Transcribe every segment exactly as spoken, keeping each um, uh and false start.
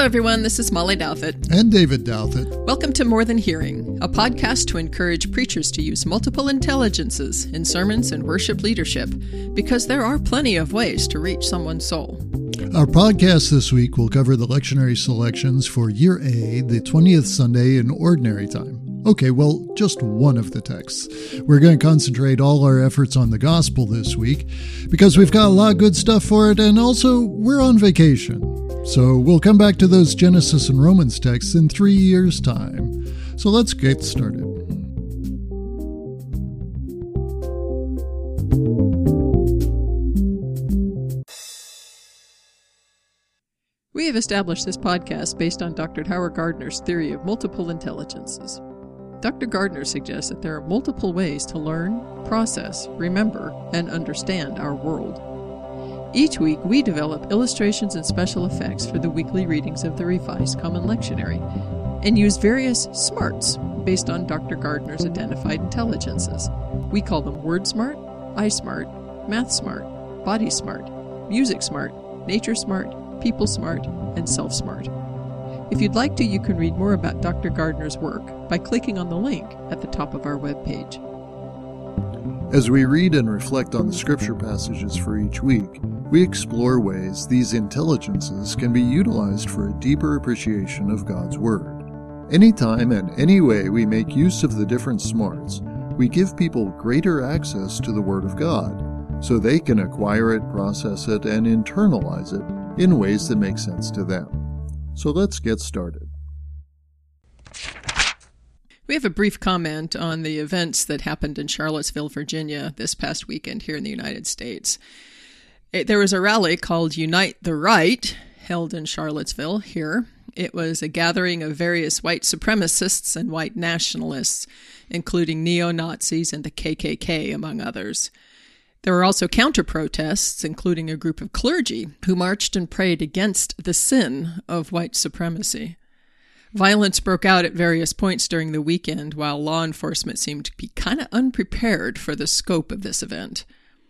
Hello, everyone. This is Molly Douthit. And David Douthit. Welcome to More Than Hearing, a podcast to encourage preachers to use multiple intelligences in sermons and worship leadership, because there are plenty of ways to reach someone's soul. Our podcast this week will cover the lectionary selections for Year A, the twentieth Sunday in Ordinary Time. Okay, well, just one of the texts. We're going to concentrate all our efforts on the gospel this week because we've got a lot of good stuff for it, and also we're on vacation. So we'll come back to those Genesis and Romans texts in three years' time. So let's get started. We have established this podcast based on Doctor Howard Gardner's theory of multiple intelligences. Doctor Gardner suggests that there are multiple ways to learn, process, remember, and understand our world. Each week, we develop illustrations and special effects for the weekly readings of the Revised Common Lectionary and use various smarts based on Doctor Gardner's identified intelligences. We call them Word Smart, Eye Smart, Math Smart, Body Smart, Music Smart, Nature Smart, People Smart, and Self Smart. If you'd like to, you can read more about Doctor Gardner's work by clicking on the link at the top of our webpage. As we read and reflect on the scripture passages for each week, we explore ways these intelligences can be utilized for a deeper appreciation of God's Word. Anytime and any way we make use of the different smarts, we give people greater access to the Word of God, so they can acquire it, process it, and internalize it in ways that make sense to them. So let's get started. We have a brief comment on the events that happened in Charlottesville, Virginia this past weekend here in the United States. It, there was a rally called Unite the Right held in Charlottesville here. It was a gathering of various white supremacists and white nationalists, including neo-Nazis and the K K K, among others. There were also counter-protests, including a group of clergy who marched and prayed against the sin of white supremacy. Violence broke out at various points during the weekend, while law enforcement seemed to be kind of unprepared for the scope of this event.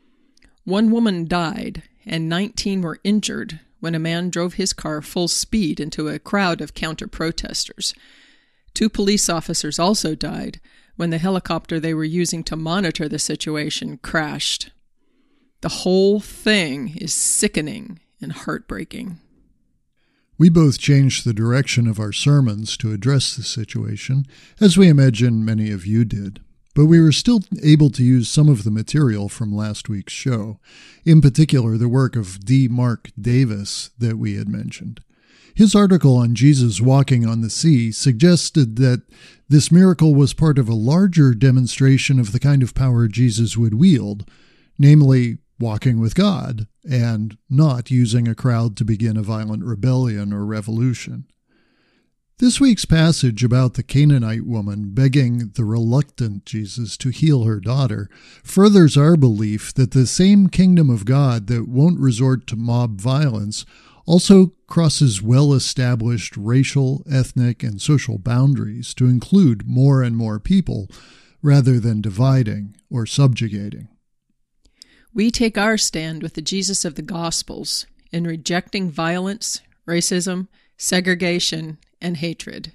One woman died, and nineteen were injured when a man drove his car full speed into a crowd of counter-protesters. Two police officers also died when the helicopter they were using to monitor the situation crashed. The whole thing is sickening and heartbreaking. We both changed the direction of our sermons to address the situation, as we imagine many of you did, but we were still able to use some of the material from last week's show, in particular the work of D. Mark Davis that we had mentioned. His article on Jesus walking on the sea suggested that this miracle was part of a larger demonstration of the kind of power Jesus would wield, namely walking with God and not using a crowd to begin a violent rebellion or revolution. This week's passage about the Canaanite woman begging the reluctant Jesus to heal her daughter furthers our belief that the same kingdom of God that won't resort to mob violence also crosses well-established racial, ethnic, and social boundaries to include more and more people rather than dividing or subjugating. We take our stand with the Jesus of the Gospels in rejecting violence, racism, segregation, and hatred.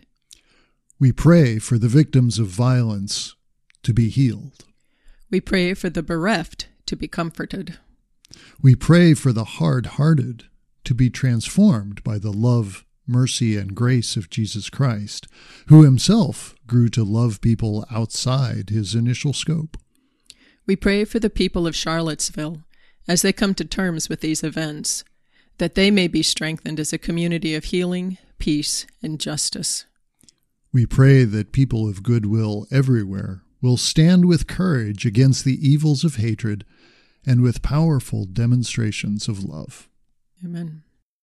We pray for the victims of violence to be healed. We pray for the bereft to be comforted. We pray for the hard-hearted to be transformed by the love, mercy, and grace of Jesus Christ, who himself grew to love people outside his initial scope. We pray for the people of Charlottesville as they come to terms with these events, that they may be strengthened as a community of healing, peace, and justice. We pray that people of goodwill everywhere will stand with courage against the evils of hatred and with powerful demonstrations of love. Amen.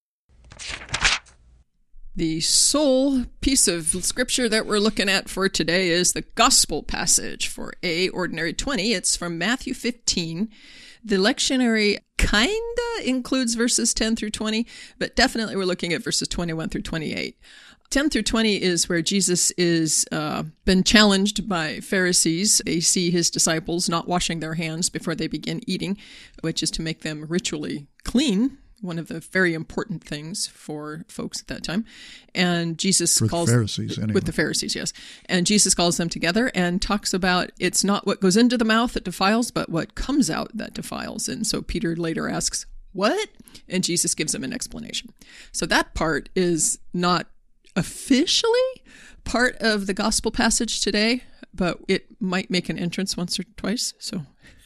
The sole piece of scripture that we're looking at for today is the gospel passage for A, Ordinary twenty. It's from Matthew fifteen. The lectionary kinda includes verses ten through twenty, but definitely we're looking at verses twenty-one through twenty-eight. ten through twenty is where Jesus is uh, been challenged by Pharisees. They see his disciples not washing their hands before they begin eating, which is to make them ritually clean one of the very important things for folks at that time. And Jesus for calls the Pharisees, anyway. with the Pharisees, yes. And Jesus calls them together and talks about it's not what goes into the mouth that defiles, but what comes out that defiles. And so Peter later asks, "What?" And Jesus gives him an explanation. So that part is not officially part of the gospel passage today, but it might make an entrance once or twice. So,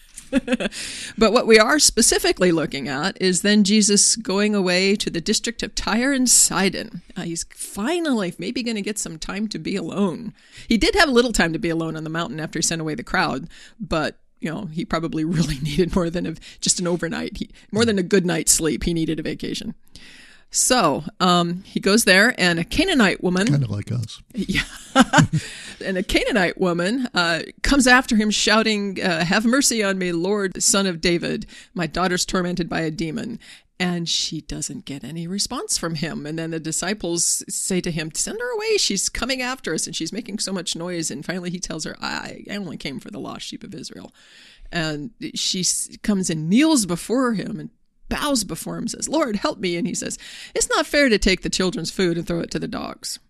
but what we are specifically looking at is then Jesus going away to the district of Tyre and Sidon. Uh, he's finally maybe going to get some time to be alone. He did have a little time to be alone on the mountain after he sent away the crowd, but you know, he probably really needed more than a, just an overnight, he, more than a good night's sleep. He needed a vacation. So um, he goes there, and a Canaanite woman, kind of like us, yeah, and a Canaanite woman uh, comes after him, shouting, uh, "Have mercy on me, Lord, Son of David! My daughter's tormented by a demon." And she doesn't get any response from him. And then the disciples say to him, "Send her away. She's coming after us, and she's making so much noise." And finally, he tells her, "I, I only came for the lost sheep of Israel." And she comes and kneels before him and bows before him, says, "Lord, help me." And he says, "It's not fair to take the children's food and throw it to the dogs."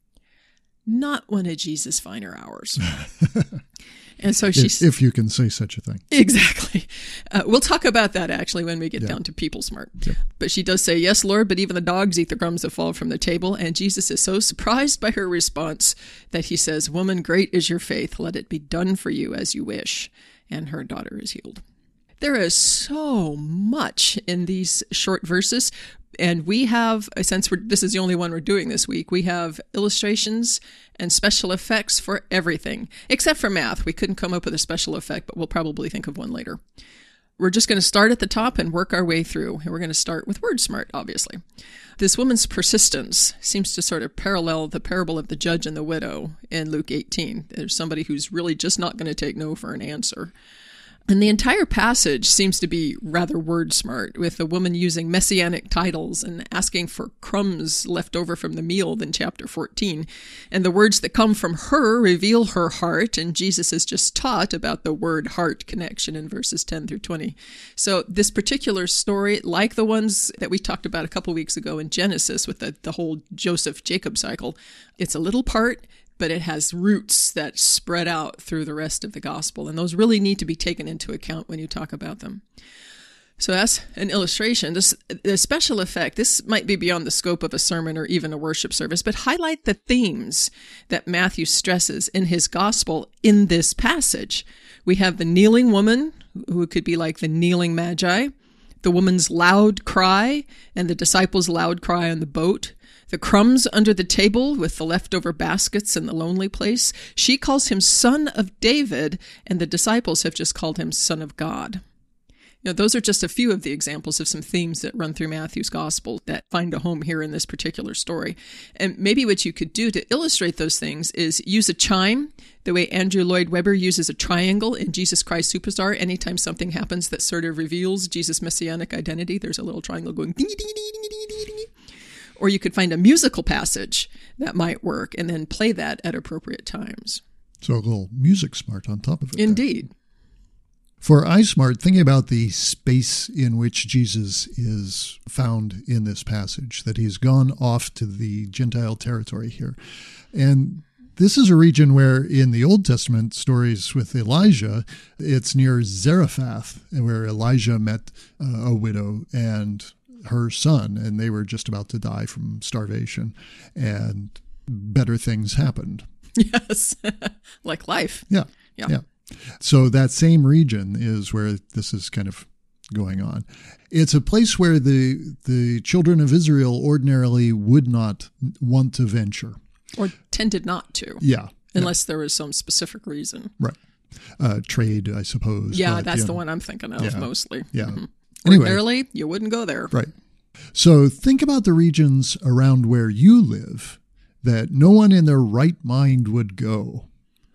Not one of Jesus' finer hours. And so she's... If, if you can say such a thing. Exactly. Uh, we'll talk about that, actually, when we get yeah. down to people smart. Yep. But she does say, "Yes, Lord, but even the dogs eat the crumbs that fall from the table." And Jesus is so surprised by her response that he says, "Woman, great is your faith. Let it be done for you as you wish." And her daughter is healed. There is so much in these short verses, and we have, since we're, this is the only one we're doing this week, we have illustrations and special effects for everything, except for math. We couldn't come up with a special effect, but we'll probably think of one later. We're just going to start at the top and work our way through, and we're going to start with word smart, obviously. This woman's persistence seems to sort of parallel the parable of the judge and the widow in Luke eighteen. There's somebody who's really just not going to take no for an answer. And the entire passage seems to be rather word smart, with the woman using messianic titles and asking for crumbs left over from the meal in chapter fourteen. And the words that come from her reveal her heart, and Jesus has just taught about the word-heart connection in verses ten through twenty. So this particular story, like the ones that we talked about a couple weeks ago in Genesis with the, the whole Joseph-Jacob cycle, it's a little part, but it has roots that spread out through the rest of the gospel. And those really need to be taken into account when you talk about them. So that's an illustration. This, the special effect, this might be beyond the scope of a sermon or even a worship service, but highlight the themes that Matthew stresses in his gospel in this passage. We have the kneeling woman, who could be like the kneeling magi, the woman's loud cry, and the disciples' loud cry on the boat, the crumbs under the table with the leftover baskets in the lonely place. She calls him Son of David, and the disciples have just called him Son of God. You know, those are just a few of the examples of some themes that run through Matthew's gospel that find a home here in this particular story. And maybe what you could do to illustrate those things is use a chime, the way Andrew Lloyd Webber uses a triangle in Jesus Christ Superstar. Anytime something happens that sort of reveals Jesus' messianic identity, there's a little triangle going ding, ding, ding, ding, ding, ding, ding. Or you could find a musical passage that might work and then play that at appropriate times. So a little music smart on top of it. Indeed. There. For iSmart, thinking about the space in which Jesus is found in this passage, that he's gone off to the Gentile territory here. And this is a region where in the Old Testament stories with Elijah, it's near Zarephath, where Elijah met uh, a widow and her son, and they were just about to die from starvation, and better things happened. Yes, like life. Yeah, yeah, yeah. So that same region is where this is kind of going on. It's a place where the the children of Israel ordinarily would not want to venture. Or tended not to. Yeah. Unless yeah. there was some specific reason. Right. Uh, trade, I suppose. Yeah, but, that's the know. one I'm thinking of yeah. mostly. Yeah. Mm-hmm. Anyway. Ordinarily, you wouldn't go there. Right. So think about the regions around where you live that no one in their right mind would go.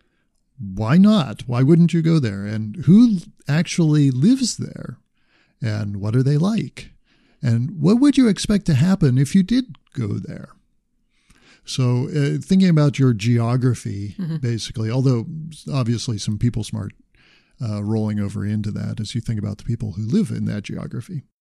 Why not? Why wouldn't you go there? And who actually lives there? And what are they like? And what would you expect to happen if you did go there? So uh, thinking about your geography, mm-hmm. basically, although obviously some people smart uh, rolling over into that as you think about the people who live in that geography.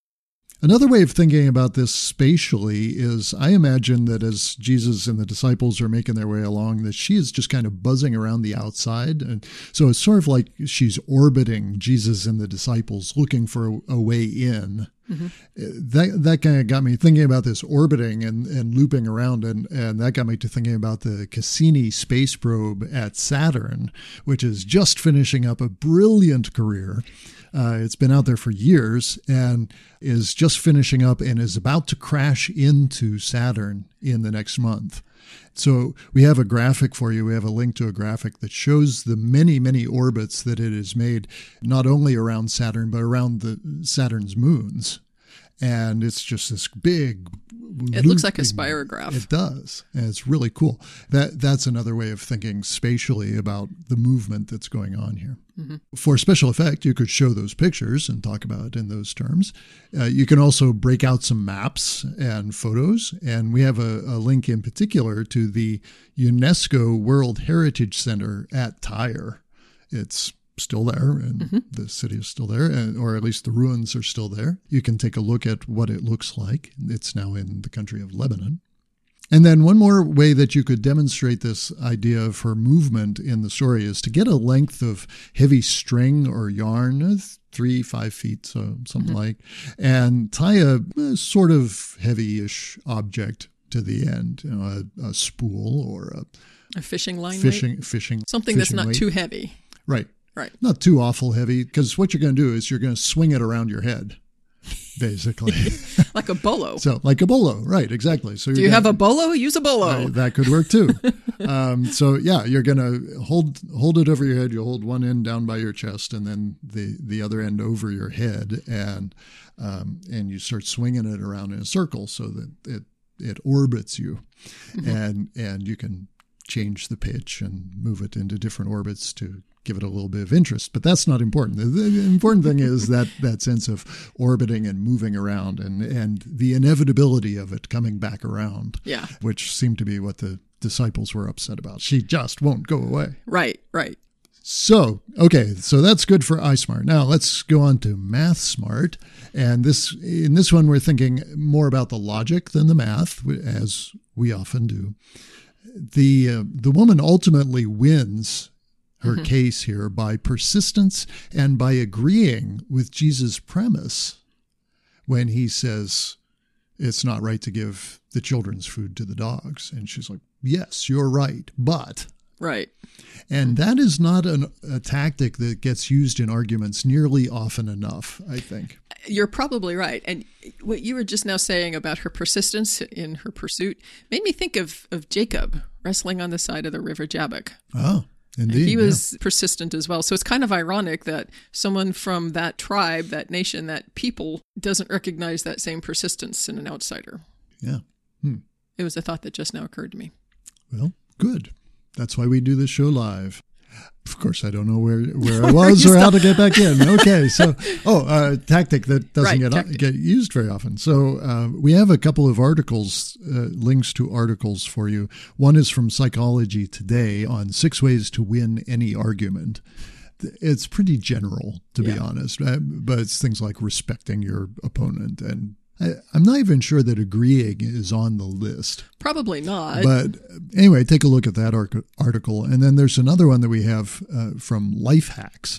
Another way of thinking about this spatially is I imagine that as Jesus and the disciples are making their way along, that she is just kind of buzzing around the outside. And so it's sort of like she's orbiting Jesus and the disciples, looking for a, a way in. Mm-hmm. That that kind of got me thinking about this orbiting and, and looping around, and, and that got me to thinking about the Cassini space probe at Saturn, which is just finishing up a brilliant career. Uh, it's been out there for years and is just finishing up and is about to crash into Saturn in the next month. So we have a graphic for you. We have a link to a graphic that shows the many, many orbits that it has made, not only around Saturn, but around the Saturn's moons. And it's just this big... It looks like a spirograph. It does. And it's really cool. That That's another way of thinking spatially about the movement that's going on here. Mm-hmm. For special effect, you could show those pictures and talk about it in those terms. Uh, you can also break out some maps and photos. And we have a, a link in particular to the UNESCO World Heritage Center at Tyre. It's still there, and mm-hmm. the city is still there, and, or at least the ruins are still there. You can take a look at what it looks like. It's now in the country of Lebanon. And then one more way that you could demonstrate this idea of her movement in the story is to get a length of heavy string or yarn, three, five feet, so something mm-hmm. like, and tie a, a sort of heavy-ish object to the end, you know, a, a spool or a, a fishing line, fishing, weight? fishing, something fishing that's not weight. too heavy. Right. Right. Not too awful heavy, because what you're going to do is you're going to swing it around your head, basically. Like a bolo. So, like a bolo, right, exactly. So do you have a bolo? Use a bolo. Uh, that could work too. um, so, yeah, you're going to hold hold it over your head. You'll hold one end down by your chest and then the, the other end over your head, and um, and you start swinging it around in a circle so that it, it orbits you, mm-hmm. and and you can change the pitch and move it into different orbits to give it a little bit of interest. But that's not important. The, the important thing is that that sense of orbiting and moving around and, and the inevitability of it coming back around, yeah. which seemed to be what the disciples were upset about. She just won't go away. Right, right. So, okay, so that's good for iSmart. Now let's go on to MathSmart. And this in this one, we're thinking more about the logic than the math, as we often do. The uh, the woman ultimately wins her mm-hmm. case here by persistence and by agreeing with Jesus' premise when he says it's not right to give the children's food to the dogs. And she's like, yes, you're right, but... Right. And that is not an, a tactic that gets used in arguments nearly often enough, I think. You're probably right. And what you were just now saying about her persistence in her pursuit made me think of, of Jacob wrestling on the side of the river Jabbok. Oh, indeed. And he was yeah. persistent as well. So it's kind of ironic that someone from that tribe, that nation, that people doesn't recognize that same persistence in an outsider. Yeah. Hmm. It was a thought that just now occurred to me. Well, good. That's why we do this show live. Of course, I don't know where, where I was or how to get back in. Okay, so, oh, a uh, tactic that doesn't right, get get used very often. So uh, we have a couple of articles, uh, links to articles for you. One is from Psychology Today on six ways to win any argument. It's pretty general, to yeah. be honest, but it's things like respecting your opponent, and I, I'm not even sure that agreeing is on the list. Probably not. But anyway, take a look at that article. And then there's another one that we have uh, from Life Hacks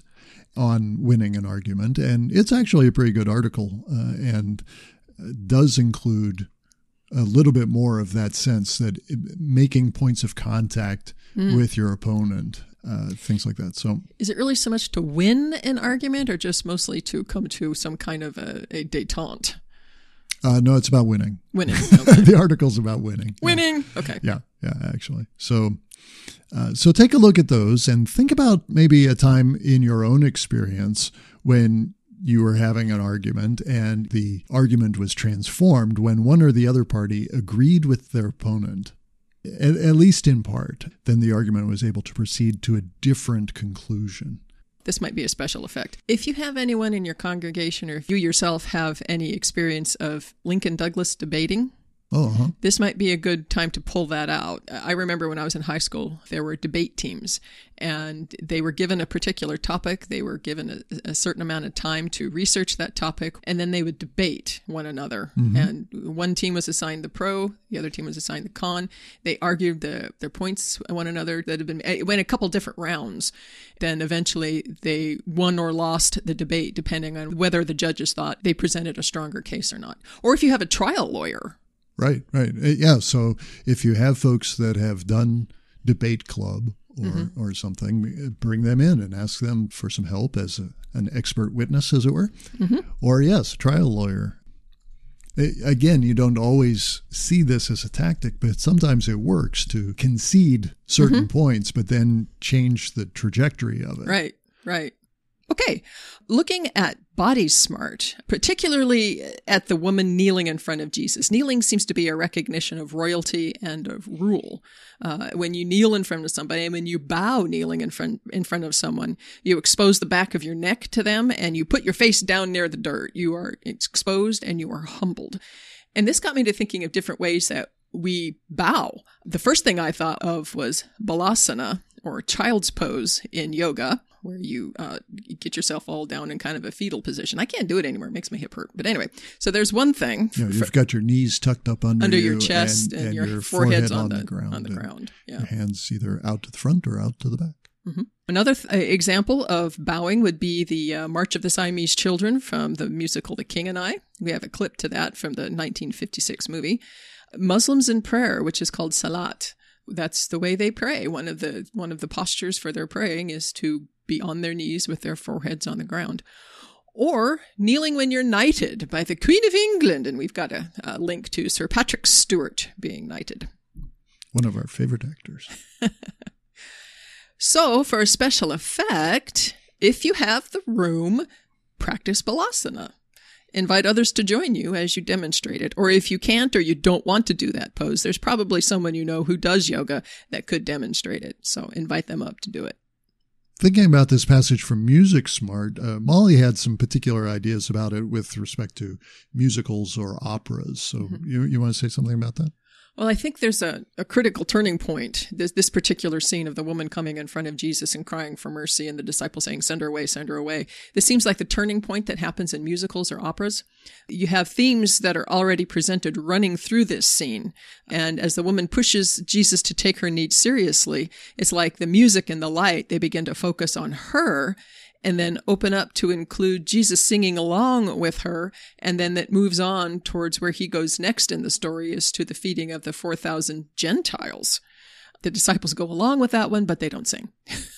on winning an argument. And it's actually a pretty good article uh, and does include a little bit more of that sense that it, making points of contact mm. with your opponent, uh, things like that. So, is it really so much to win an argument or just mostly to come to some kind of a, a détente? Uh, no, it's about winning. Winning. Okay. The article's about winning. Winning. Yeah. Okay. Yeah. Yeah, actually. So, uh, so take a look at those and think about maybe a time in your own experience when you were having an argument and the argument was transformed when one or the other party agreed with their opponent, at, at least in part. Then the argument was able to proceed to a different conclusion. This might be a special effect. If you have anyone in your congregation or if you yourself have any experience of Lincoln Douglas debating, Oh, uh-huh. This might be a good time to pull that out. I remember when I was in high school, there were debate teams, and they were given a particular topic. They were given a, a certain amount of time to research that topic, and then they would debate one another. Mm-hmm. And one team was assigned the pro, the other team was assigned the con. They argued the, their points one another that had been, it went a couple different rounds. Then eventually they won or lost the debate, depending on whether the judges thought they presented a stronger case or not. Or if you have a trial lawyer. Right, right. Yeah, so if you have folks that have done debate club or, mm-hmm. or something, bring them in and ask them for some help as a, an expert witness, as it were. Mm-hmm. Or, yes, trial lawyer. Again, you don't always see this as a tactic, but sometimes it works to concede certain mm-hmm. points, but then change the trajectory of it. Right, right. Okay, looking at Body Smart, particularly at the woman kneeling in front of Jesus. Kneeling seems to be a recognition of royalty and of rule. Uh, when you kneel in front of somebody, and when you bow kneeling in front in front of someone, you expose the back of your neck to them, and you put your face down near the dirt. You are exposed and you are humbled. And this got me to thinking of different ways that we bow. The first thing I thought of was balasana, or child's pose in yoga, where you uh, get yourself all down in kind of a fetal position. I can't do it anymore. It makes my hip hurt. But anyway, so there's one thing. You know, you've for, got your knees tucked up under, under you your chest, and, and, and your, your forehead's forehead on, the, the ground. On the ground. Yeah. Your hands either out to the front or out to the back. Mm-hmm. Another th- example of bowing would be the uh, March of the Siamese Children from the musical The King and I. We have a clip to that from the nineteen fifty-six movie. Muslims in prayer, which is called salat. That's the way they pray. One of the one of the postures for their praying is to be on their knees with their foreheads on the ground. Or kneeling when you're knighted by the Queen of England. And we've got a, a link to Sir Patrick Stewart being knighted. One of our favorite actors. So for a special effect, if you have the room, practice balasana. Invite others to join you as you demonstrate it. Or if you can't or you don't want to do that pose, there's probably someone you know who does yoga that could demonstrate it. So invite them up to do it. Thinking about this passage from Music Smart, uh, Molly had some particular ideas about it with respect to musicals or operas. So mm-hmm. you, you want to say something about that? Well, I think there's a, a critical turning point. This, this particular scene of the woman coming in front of Jesus and crying for mercy and the disciples saying, send her away, send her away. This seems like the turning point that happens in musicals or operas. You have themes that are already presented running through this scene. And as the woman pushes Jesus to take her needs seriously, it's like the music and the light, they begin to focus on her and then open up to include Jesus singing along with her. And then that moves on towards where he goes next in the story is to the feeding of the four thousand Gentiles. The disciples go along with that one, but they don't sing.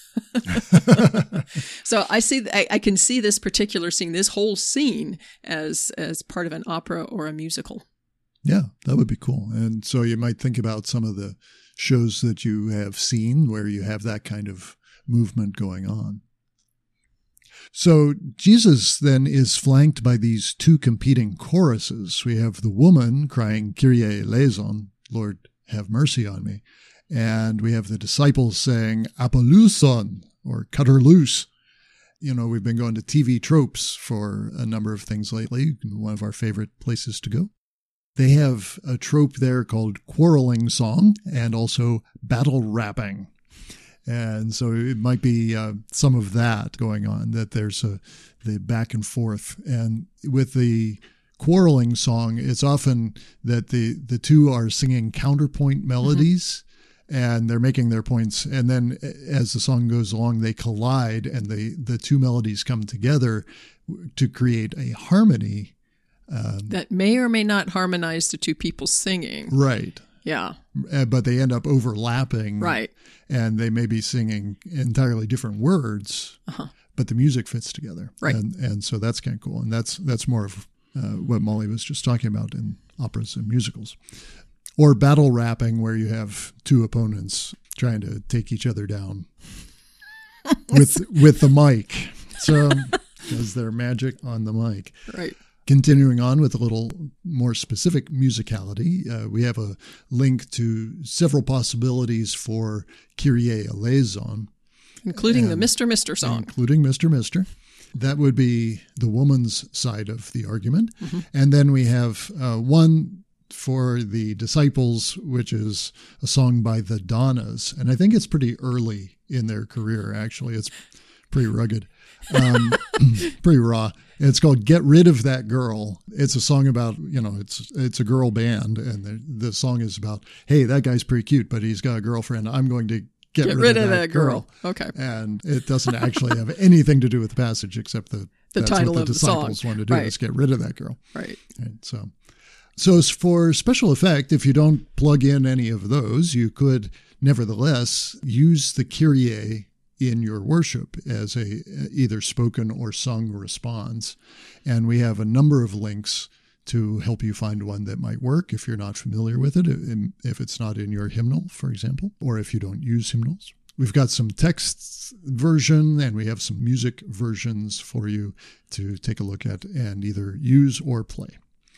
So I see, I, I can see this particular scene, this whole scene as, as part of an opera or a musical. Yeah, that would be cool. And so you might think about some of the shows that you have seen where you have that kind of movement going on. So Jesus then is flanked by these two competing choruses. We have the woman crying, Kyrie eleison, Lord, have mercy on me. And we have the disciples saying, apoluson, or cut her loose. You know, we've been going to T V tropes for a number of things lately, one of our favorite places to go. They have a trope there called quarreling song and also battle rapping. And so it might be uh, some of that going on, that there's a, the back and forth. And with the quarreling song, it's often that the, the two are singing counterpoint melodies mm-hmm. and they're making their points. And then as the song goes along, they collide and the, the two melodies come together to create a harmony. Um, that may or may not harmonize the two people singing. Right. Yeah. But they end up overlapping. Right. And they may be singing entirely different words, uh-huh. but the music fits together. Right. And, and so that's kind of cool. And that's that's more of uh, what Molly was just talking about in operas and musicals. Or battle rapping, where you have two opponents trying to take each other down with with the mic. So, because they're magic on the mic. Right. Continuing on with a little more specific musicality, uh, we have a link to several possibilities for Kyrie eleison. Including the Mister Mister song. Including Mister Mister. That would be the woman's side of the argument. Mm-hmm. And then we have uh, one for the Disciples, which is a song by the Donnas. And I think it's pretty early in their career, actually. It's pretty rugged, um, pretty raw. It's called Get Rid of That Girl. It's a song about, you know, it's it's a girl band. And the, the song is about, hey, that guy's pretty cute, but he's got a girlfriend. I'm going to get, get rid, rid of, of that, that girl. girl. Okay. And it doesn't actually have anything to do with the passage, except the, the that's title what the of the disciples song. wanted to do, Right. is get rid of that girl. Right. And so... So for special effect, if you don't plug in any of those, you could nevertheless use the Kyrie in your worship as a either spoken or sung response. And we have a number of links to help you find one that might work if you're not familiar with it, if it's not in your hymnal, for example, or if you don't use hymnals. We've got some text version and we have some music versions for you to take a look at and either use or play.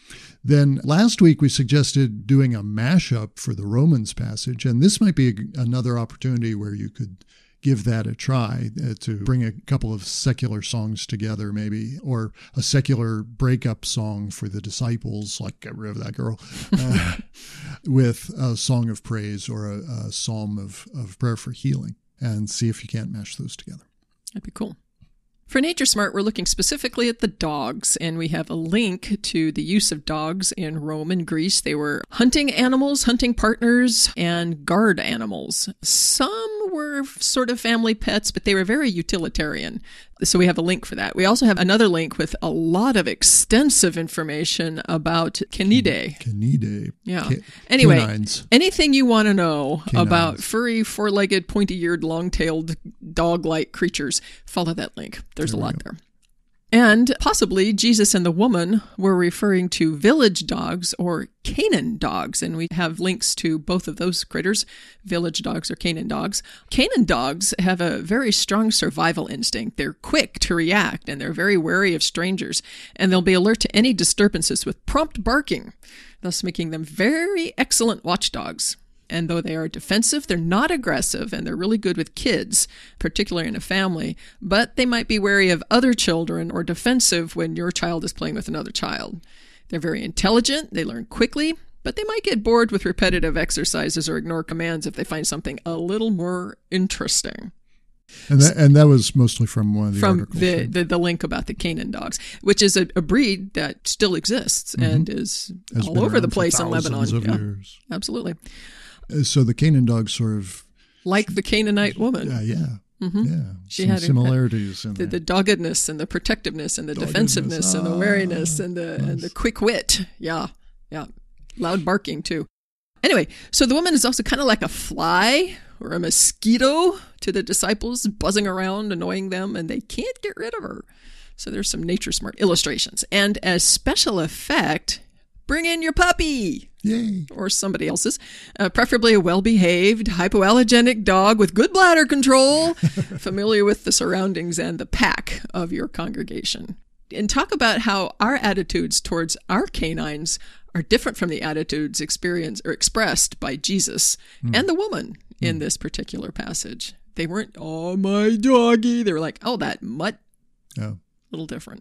Then last week we suggested doing a mashup for the Romans passage, and this might be a, another opportunity where you could give that a try, uh, to bring a couple of secular songs together maybe, or a secular breakup song for the disciples, like Get Rid of That Girl, uh, with a song of praise or a, a psalm of, of prayer for healing, and see if you can't mash those together. That'd be cool. For Nature Smart, we're looking specifically at the dogs, and we have a link to the use of dogs in Rome and Greece. They were hunting animals, hunting partners, and guard animals. Some were sort of family pets, but they were very utilitarian. So we have a link for that. We also have another link with a lot of extensive information about canidae. Canidae. Yeah. Ca- anyway, canines. Anything you want to know Canines. about furry, four-legged, pointy-eared, long-tailed, dog-like creatures, follow that link. There's There a we lot go. there. And possibly Jesus and the woman were referring to village dogs or Canaan dogs. And we have links to both of those critters, village dogs or Canaan dogs. Canaan dogs have a very strong survival instinct. They're quick to react and they're very wary of strangers. And they'll be alert to any disturbances with prompt barking, thus making them very excellent watchdogs. And though they are defensive, they're not aggressive, and they're really good with kids, particularly in a family. But they might be wary of other children or defensive when your child is playing with another child. They're very intelligent, they learn quickly, but they might get bored with repetitive exercises or ignore commands if they find something a little more interesting. And that, and that was mostly from one of the From articles. the, right? the, the link about the Canaan dogs, which is a, a breed that still exists Mm-hmm. and is Has all been over the around for place in thousands Lebanon. of Yeah, years. absolutely. Uh, So the Canaan dog sort of, Like the Canaanite woman. uh, yeah, Mm-hmm. yeah, She some had a- similarities in The, there. the doggedness and the protectiveness and the Doggedness. defensiveness and the Ah, wariness and the and nice. the quick wit. Yeah, yeah. Loud barking, too. Anyway, so the woman is also kind of like a fly or a mosquito to the disciples, buzzing around, annoying them, and they can't get rid of her. So there's some Nature Smart illustrations. And as special effect, bring in your puppy. Yay. Or somebody else's, uh, preferably a well-behaved, hypoallergenic dog with good bladder control, familiar with the surroundings and the pack of your congregation. And talk about how our attitudes towards our canines are different from the attitudes experienced or expressed by Jesus mm. and the woman mm. in this particular passage. They weren't, oh, my doggy. They were like, oh, that mutt. Yeah. A little different.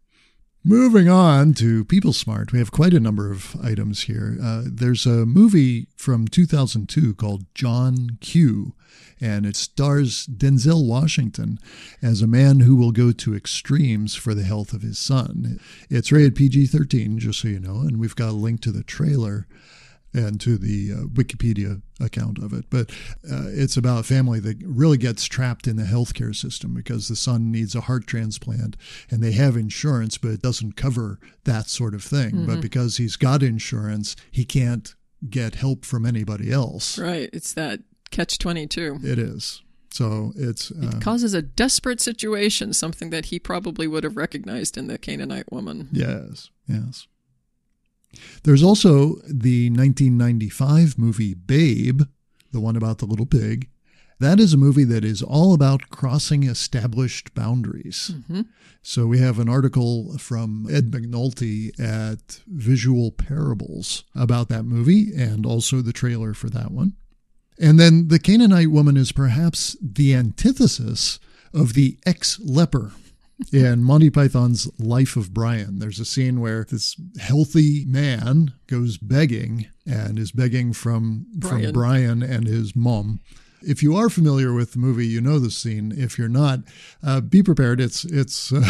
Moving on to People Smart, we have quite a number of items here. Uh, there's a movie from two thousand two called John Q, and it stars Denzel Washington as a man who will go to extremes for the health of his son. It's rated P G thirteen, just so you know, and we've got a link to the trailer and to the uh, Wikipedia account of it. But uh, it's about a family that really gets trapped in the healthcare system because the son needs a heart transplant and they have insurance, but it doesn't cover that sort of thing. Mm-hmm. But because he's got insurance, he can't get help from anybody else. Right. It's that catch twenty-two. It is. So it's... Uh, it causes a desperate situation, something that he probably would have recognized in the Canaanite woman. Yes, yes. There's also the nineteen ninety-five movie Babe, the one about the little pig. That is a movie that is all about crossing established boundaries. Mm-hmm. So we have an article from Ed McNulty at Visual Parables about that movie and also the trailer for that one. And then the Canaanite woman is perhaps the antithesis of the ex-leper. In Monty Python's Life of Brian, there's a scene where this healthy man goes begging and is begging from Brian. from Brian and his mom. If you are familiar with the movie, you know the scene. If you're not, uh, be prepared. It's it's. Uh,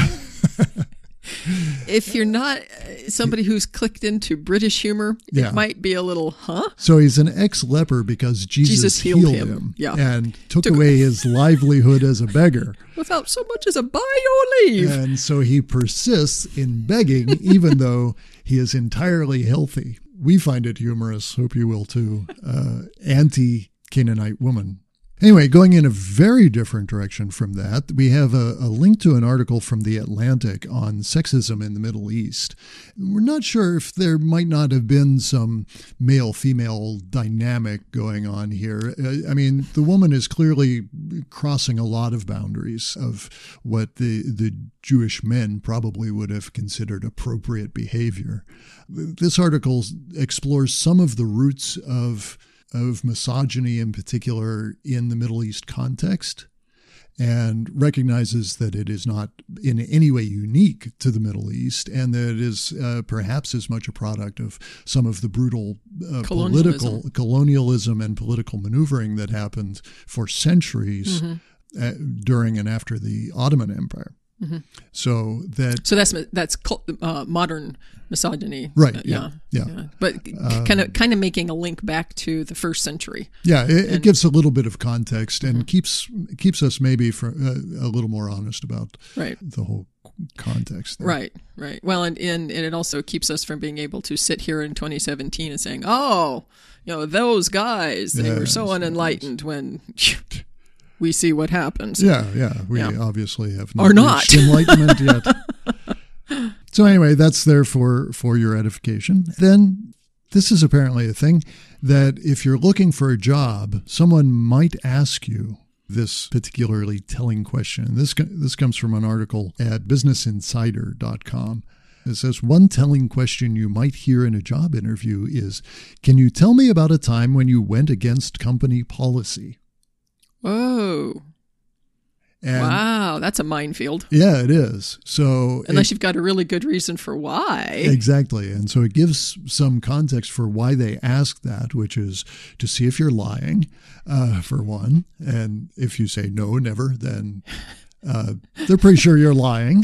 If you're not somebody who's clicked into British humor, Yeah. it might be a little, huh? So he's an ex-leper because Jesus, Jesus healed, healed him, him. Yeah. and took, Took- away his livelihood as a beggar. Without so much as a buy your leave. And so he persists in begging, even though he is entirely healthy. We find it humorous. Hope you will too. Uh, anti-Canaanite woman. Anyway, going in a very different direction from that, we have a, a link to an article from The Atlantic on sexism in the Middle East. We're not sure if there might not have been some male-female dynamic going on here. Uh, I mean, the woman is clearly crossing a lot of boundaries of what the, the Jewish men probably would have considered appropriate behavior. This article explores some of the roots of of misogyny in particular in the Middle East context, and recognizes that it is not in any way unique to the Middle East, and that it is uh, perhaps as much a product of some of the brutal uh, political colonialism and political maneuvering that happened for centuries mm-hmm. uh, during and after the Ottoman Empire. Mm-hmm. So that so that's that's uh, modern misogyny, right? Uh, yeah, yeah, yeah. yeah. But um, kind of kind of making a link back to the first century. Yeah, it, and, it gives a little bit of context and mm-hmm. keeps keeps us maybe for, uh, a little more honest about right. the whole context there. Right, right. Well, and, and and it also keeps us from being able to sit here in twenty seventeen and saying, "Oh, you know, those guys, they yes, were so unenlightened," yes. when we see what happens. Yeah, yeah. We yeah. obviously have not, or not. reached enlightenment yet. So anyway, that's there for, for your edification. Then this is apparently a thing that if you're looking for a job, someone might ask you this particularly telling question. This, this comes from an article at business insider dot com. It says, one telling question you might hear in a job interview is, can you tell me about a time when you went against company policy? Whoa. And wow, that's a minefield. Yeah, it is. So unless it, you've got a really good reason for why. Exactly. And so it gives some context for why they ask that, which is to see if you're lying, uh, for one. And if you say no, never, then uh, they're pretty sure you're lying.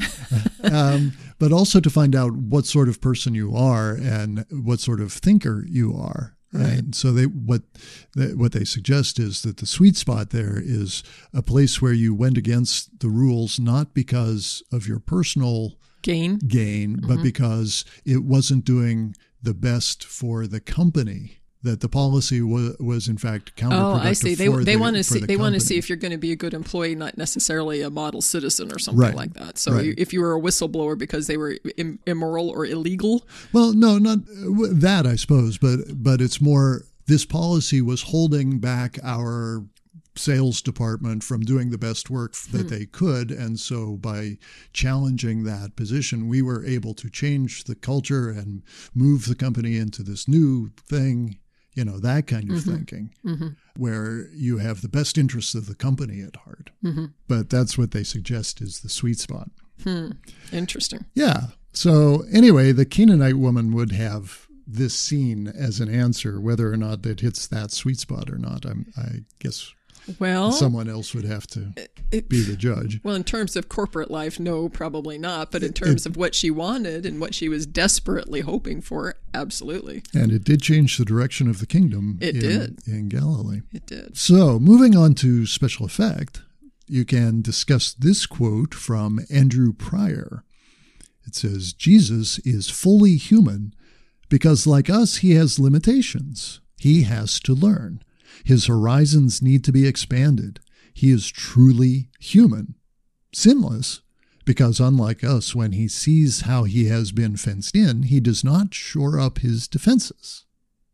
Um, but also to find out what sort of person you are and what sort of thinker you are. Right. And so they what they, what they suggest is that the sweet spot there is a place where you went against the rules not because of your personal gain, gain, mm-hmm. but because it wasn't doing the best for the company. That the policy was was in fact counterproductive. Oh, I see. They for they the, want to see the they want to company. see if you're going to be a good employee, not necessarily a model citizen or something right. like that. So right. you, if you were a whistleblower because they were Im- immoral or illegal, well, no, not that I suppose, but but it's more this policy was holding back our sales department from doing the best work that hmm. they could, and so by challenging that position, we were able to change the culture and move the company into this new thing. You know, that kind of mm-hmm. thinking mm-hmm. where you have the best interests of the company at heart. Mm-hmm. But that's what they suggest is the sweet spot. Hmm. Interesting. Yeah. So anyway, the Canaanite woman would have this scene as an answer, whether or not it hits that sweet spot or not. I'm, I guess well, someone else would have to it, be the judge. Well, in terms of corporate life, no, probably not. But in terms it, of what she wanted and what she was desperately hoping for, absolutely. And it did change the direction of the kingdom it in, did. in Galilee. It did. So moving on to special effect, you can discuss this quote from Andrew Pryor. It says, Jesus is fully human because like us, he has limitations. He has to learn. His horizons need to be expanded. He is truly human, sinless, because unlike us, when he sees how he has been fenced in, he does not shore up his defenses.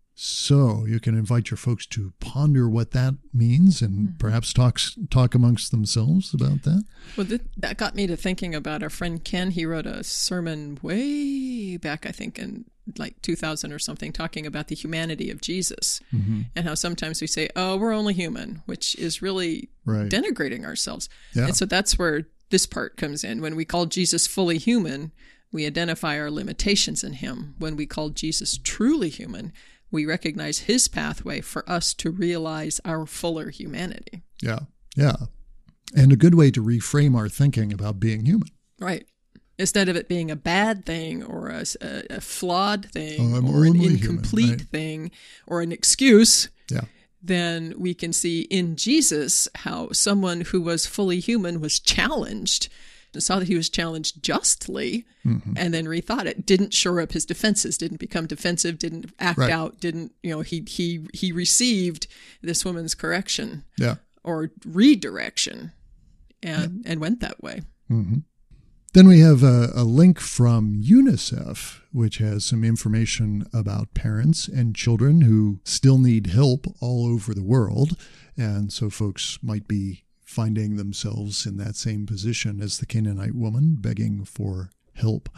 So you can invite your folks to ponder what that means and mm-hmm. perhaps talk, talk amongst themselves about that. Well, th- that got me to thinking about our friend Ken. He wrote a sermon way back, I think, in like two thousand or something, talking about the humanity of Jesus mm-hmm. and how sometimes we say, oh, we're only human, which is really right. denigrating ourselves. Yeah. And so that's where this part comes in. When we call Jesus fully human, we identify our limitations in him. When we call Jesus truly human, we recognize his pathway for us to realize our fuller humanity. Yeah, yeah. And a good way to reframe our thinking about being human. Right. Instead of it being a bad thing or a, a, a flawed thing oh, or an incomplete human, right? thing or an excuse, yeah. then we can see in Jesus how someone who was fully human was challenged, saw that he was challenged justly, mm-hmm. and then rethought it. Didn't shore up his defenses, didn't become defensive, didn't act right. out, didn't, you know, he he he received this woman's correction yeah. or redirection and, yeah. and went that way. Mm-hmm. Then we have a, a link from UNICEF, which has some information about parents and children who still need help all over the world. And so folks might be finding themselves in that same position as the Canaanite woman, begging for help.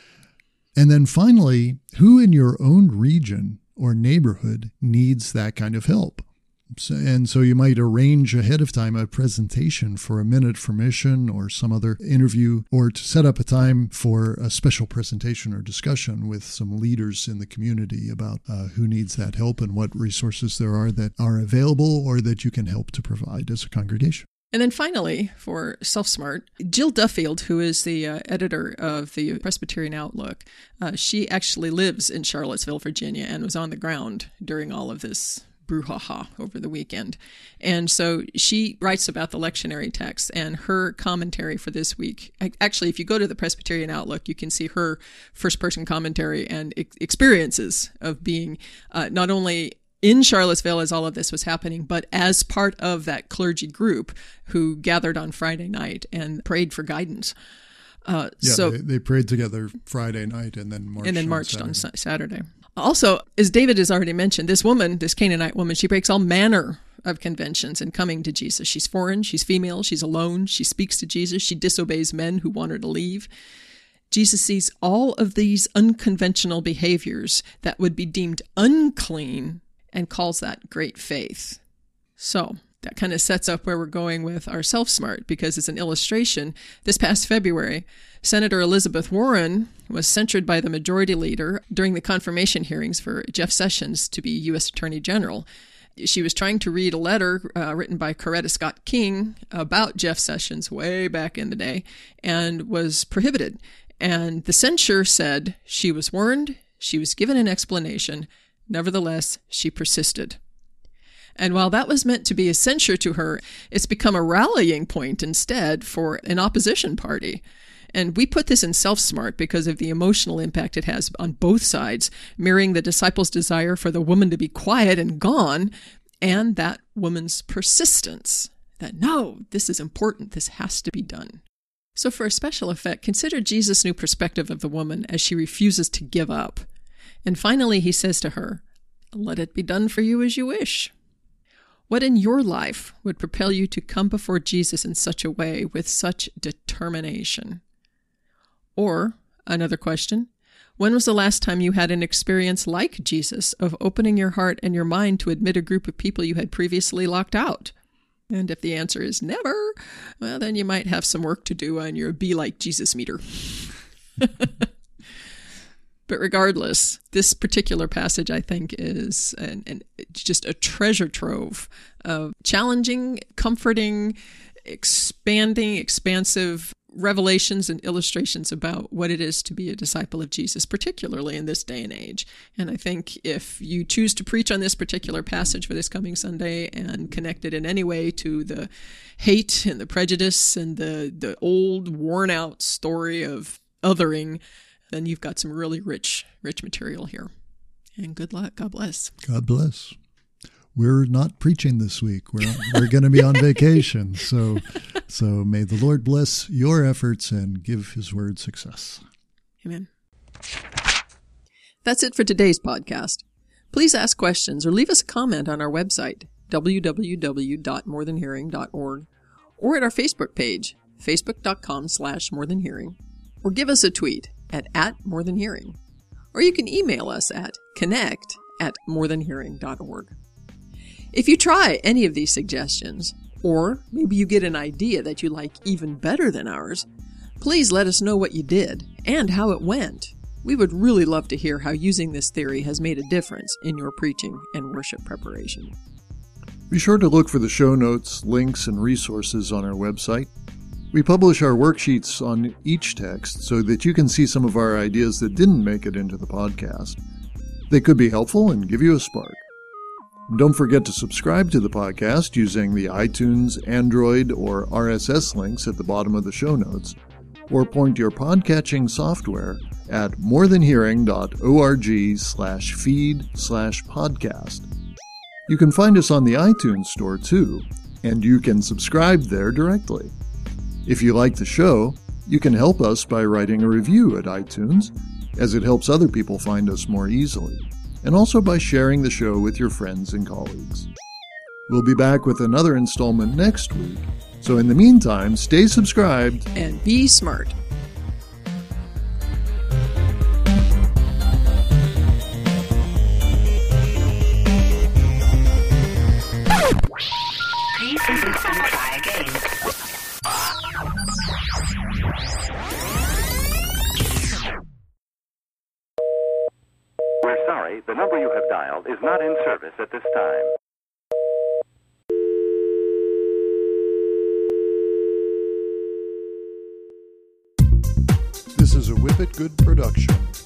And then finally, who in your own region or neighborhood needs that kind of help? So, and so you might arrange ahead of time a presentation for a Minute for Mission or some other interview, or to set up a time for a special presentation or discussion with some leaders in the community about uh, who needs that help and what resources there are that are available or that you can help to provide as a congregation. And then finally, for Self-Smart, Jill Duffield, who is the uh, editor of the Presbyterian Outlook, uh, she actually lives in Charlottesville, Virginia, and was on the ground during all of this brouhaha over the weekend. And so she writes about the lectionary text, and her commentary for this week, actually, if you go to the Presbyterian Outlook, you can see her first-person commentary and ex- experiences of being uh, not only in Charlottesville as all of this was happening, but as part of that clergy group who gathered on Friday night and prayed for guidance. Uh, yeah, so they, they prayed together Friday night and then marched and then on marched Saturday. on Sa- Saturday. Also, as David has already mentioned, this woman, this Canaanite woman, she breaks all manner of conventions in coming to Jesus. She's foreign, she's female, she's alone, she speaks to Jesus, she disobeys men who want her to leave. Jesus sees all of these unconventional behaviors that would be deemed unclean and calls that great faith. So that kind of sets up where we're going with our Self-Smart, because as an illustration, this past February, Senator Elizabeth Warren was censured by the majority leader during the confirmation hearings for Jeff Sessions to be U S Attorney General. She was trying to read a letter uh, written by Coretta Scott King about Jeff Sessions way back in the day and was prohibited. And the censure said she was warned, she was given an explanation, nevertheless, she persisted. And while that was meant to be a censure to her, it's become a rallying point instead for an opposition party. And we put this in Self-Smart because of the emotional impact it has on both sides, mirroring the disciples' desire for the woman to be quiet and gone, and that woman's persistence that, no, this is important, this has to be done. So for a special effect, consider Jesus' new perspective of the woman as she refuses to give up. And finally, he says to her, "Let it be done for you as you wish." What in your life would propel you to come before Jesus in such a way with such determination? Or, another question, when was the last time you had an experience like Jesus of opening your heart and your mind to admit a group of people you had previously locked out? And if the answer is never, well, then you might have some work to do on your Be Like Jesus meter. But regardless, this particular passage, I think, is an, an, just a treasure trove of challenging, comforting, expanding, expansive revelations and illustrations about what it is to be a disciple of Jesus, particularly in this day and age. And I think if you choose to preach on this particular passage for this coming Sunday and connect it in any way to the hate and the prejudice and the, the old, worn-out story of othering, then you've got some really rich, rich material here. And good luck. God bless. God bless. We're not preaching this week. We're we're going to be on vacation. So, so may the Lord bless your efforts and give his word success. Amen. That's it for today's podcast. Please ask questions or leave us a comment on our website, w w w dot more than hearing dot org, or at our Facebook page, facebook.com slash more than hearing, or give us a tweet at, at more than hearing, or you can email us at connect at more than hearing dot org. If you try any of these suggestions, Or maybe you get an idea that you like even better than ours. Please let us know what you did and how it went. We would really love to hear how using this theory has made a difference in your preaching and worship preparation. Be sure to look for the show notes, links, and resources on our website. We publish our worksheets on each text so that you can see some of our ideas that didn't make it into the podcast. They could be helpful and give you a spark. Don't forget to subscribe to the podcast using the iTunes, Android, or R S S links at the bottom of the show notes, or point your podcatching software at morethanhearing.org slash feed slash podcast. You can find us on the iTunes store too, and you can subscribe there directly. If you like the show, you can help us by writing a review at iTunes, as it helps other people find us more easily, and also by sharing the show with your friends and colleagues. We'll be back with another installment next week, so in the meantime, stay subscribed and be smart. Please listen and try again. We're sorry, the number you have dialed is not in service at this time. This is a Whippet Good production.